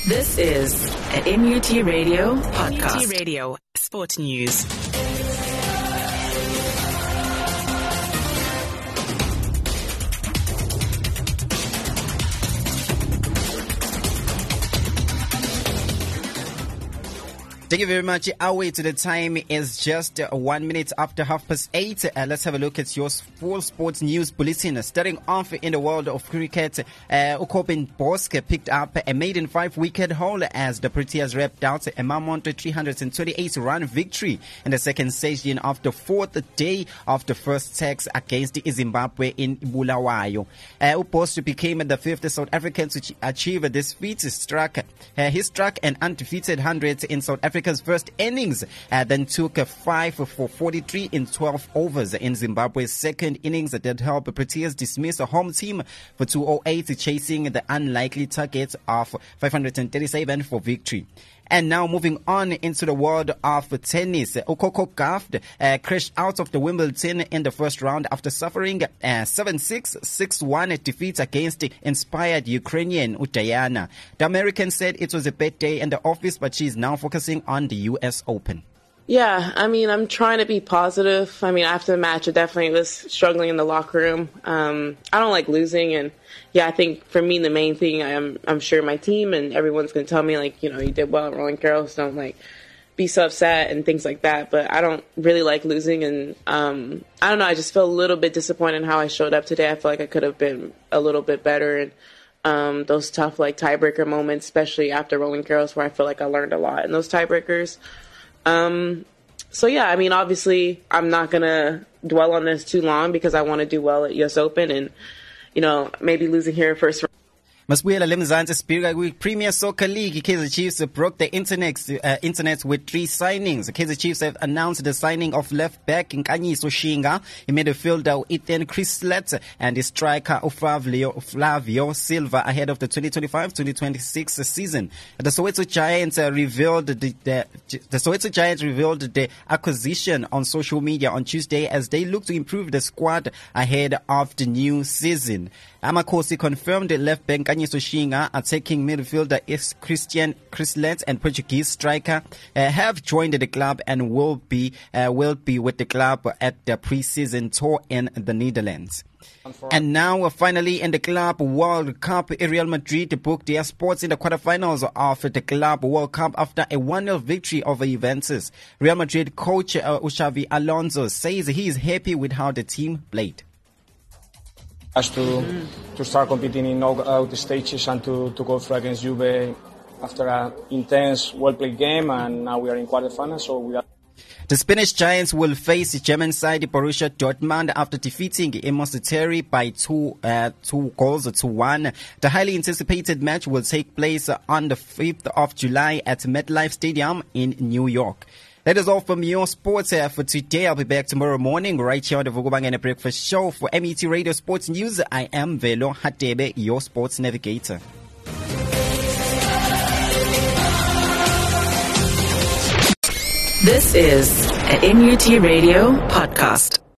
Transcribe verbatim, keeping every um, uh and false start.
This is an N U T Radio podcast. N U T Radio Sport News. Thank you very much. Our way to the time is just uh, one minute after half past eight. Uh, let's have a look at your full sports news bulletin. Starting off in the world of cricket, uh, Ukobin Bosk picked up a maiden five-wicket haul as the Proteas wrapped out a mammoth three hundred twenty-eight run victory in the second session of the fourth day of the first test against Zimbabwe in Bulawayo. Uh, Ubosk became the fifth South African to achieve this feat. Struck, uh, he struck an undefeated hundred in South Africa. Africa's first innings, uh, then took a five for forty-three in twelve overs in Zimbabwe's second innings that helped Proteas dismiss a home team for two oh eight, chasing the unlikely target of five hundred thirty-seven for victory. And now moving on into the world of tennis, Coco Gauff uh, crashed out of the Wimbledon in the first round after suffering a seven six, six one defeat against the inspired Ukrainian Udayana. The American said it was a bad day in the office, but she's now focusing on the U S Open. Yeah, I mean, I'm trying to be positive. I mean, after the match, I definitely was struggling in the locker room. Um, I don't like losing, and yeah, I think for me the main thing, I'm I'm sure my team and everyone's gonna tell me like, you know, you did well at Roland Garros, don't like be so upset and things like that. But I don't really like losing, and um, I don't know. I just feel a little bit disappointed in how I showed up today. I feel like I could have been a little bit better, and um, those tough like tiebreaker moments, especially after Roland Garros, where I feel like I learned a lot in those tiebreakers. Um, so yeah, I mean, obviously I'm not going to dwell on this too long because I want to do well at U S Open and, you know, maybe losing here first. Masibuyela lemzansi sibheka kwi-Premier Soccer League. Kaizer Chiefs broke the internet, uh, internet with three signings. Kaizer Chiefs have announced the signing of left back Nkanyiso Shinga, a midfielder Ethan Chrislet, and the striker Flavio, Flavio Silva ahead of the twenty twenty-five twenty twenty-six season. The Soweto Giants uh, revealed the, the, the Soweto Giants revealed the acquisition on social media on Tuesday as they look to improve the squad ahead of the new season. Amakosi confirmed the left back Nkanyiso Shinga, attacking midfielder is Christian Chrislet, and Portuguese striker uh, have joined the club and will be uh, will be with the club at the pre-season tour in the Netherlands. And now, uh, finally, in the Club World Cup, Real Madrid booked their spots in the quarterfinals of the Club World Cup after a one nil victory over Juventus. Real Madrid coach uh, Xabi Alonso says he is happy with how the team played. Us to to start competing in knockout stages and to, to go through against Juve after an intense, well-played game, and now we are in quarterfinals, so we are. The Spanish Giants will face the German side Borussia Dortmund after defeating Amos Terry by two uh, two goals to one. The highly anticipated match will take place on the fifth of July at MetLife Stadium in New York. That is all from your sports uh, for today. I'll be back tomorrow morning right here on the Vukubangene Breakfast Show. For M E T Radio Sports News, I am Velo Hatebe, your sports navigator. This is an N U T Radio podcast.